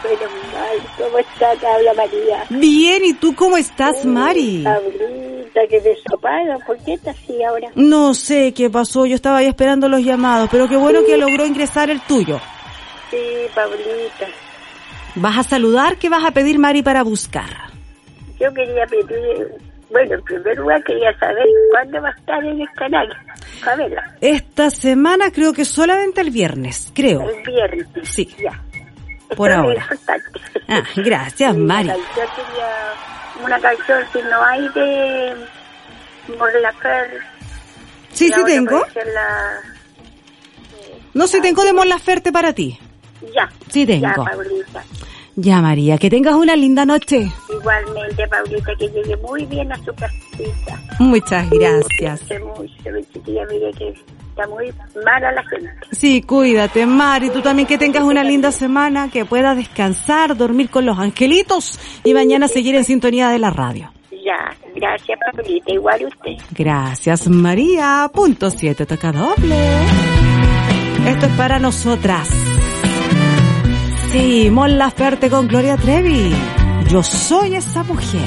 menos mal. ¿Cómo está? Te habla María. Bien, ¿y tú cómo estás, Mari? Pablita, que me soparon. ¿Por qué estás así ahora? No sé qué pasó, yo estaba ahí esperando los llamados, pero qué bueno que logró ingresar el tuyo. Sí, Pablita. ¿Vas a saludar? ¿Qué vas a pedir, Mari, para buscar? Yo quería pedir... Bueno, en primer lugar quería saber cuándo va a estar en el canal. Pamela. Esta semana creo que solamente el viernes, creo. El viernes. Sí. Ya. Por Esto ahora. Es importante. Ah, gracias, Sí, Mari. Una canción que no hay de Mon Laferte. Sí, sí tengo. No sé, tengo de Mon Laferte para ti. Ya. Sí tengo. Ya, Paulita. Ya, María, que tengas una linda noche. Igualmente, Paulita, que llegue muy bien a su casita. Muchas gracias. Mucho, chiquilla, mire que está muy mala la gente. Sí, cuídate, Mari. Tú también que tengas una linda semana, que puedas descansar, dormir con los angelitos y mañana seguir en sintonía de la radio. Ya, gracias, Paulita. Igual usted. Gracias, María. Punto 7, toca doble. Esto es para nosotras. Sí, Mon Laferte con Gloria Trevi. Yo soy esa mujer.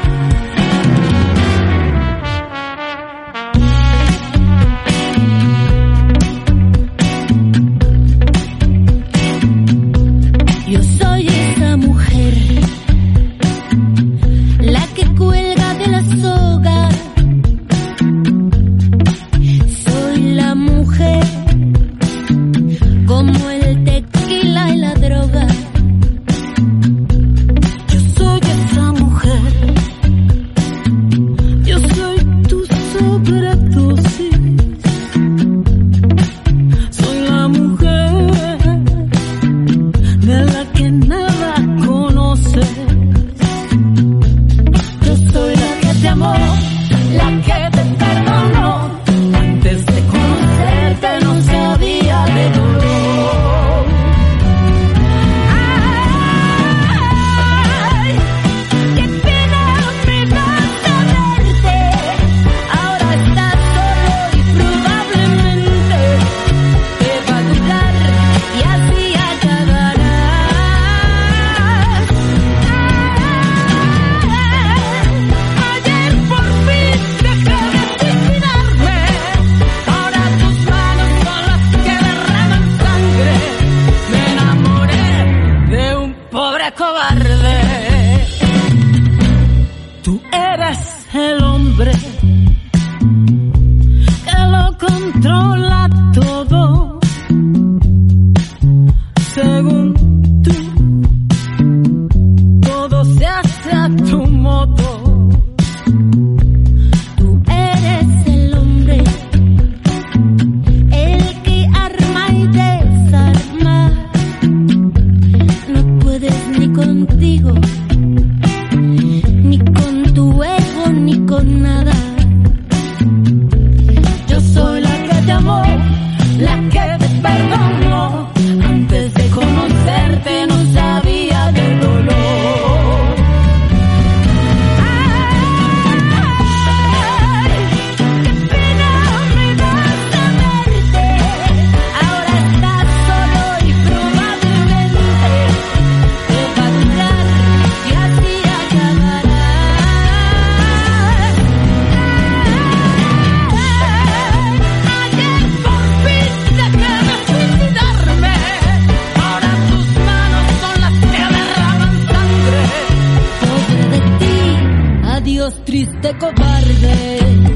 Yo soy esa mujer, la que cuelga de la soga. Soy la mujer, como el tequila y la droga. Yo soy esa mujer, yo soy tu sobredosis. Soy la mujer de la que nada conoces. Yo soy la que te amó, la que te perdonó. Antes de conocerte no sabía de dolor. Ay, qué pena me da saberte. Ahora estás solo y probablemente te va a durar y así acabarás. Ayer por fin dejé de suicidarme. Ahora tus manos son las que derraman sangre. Me enamoré de un pobre cobarde. Tú eres el hombre que lo controla todo. Según tú, todo se hace a tu modo. Tú eres el hombre, el que arma y desarma. No puedes ni contigo, ni con tu ego, ni con nada. Yo soy la que te amó, la que te perdonó. Antes de conocerte no sabía del dolor. Ay, qué pena me da saberte. Ahora estás solo y probablemente te va a durar y así acabarás. Ayer por fin dejé de suicidarme. Ahora tus manos son las que derraman sangre. Pobre de ti, adiós triste cobarde.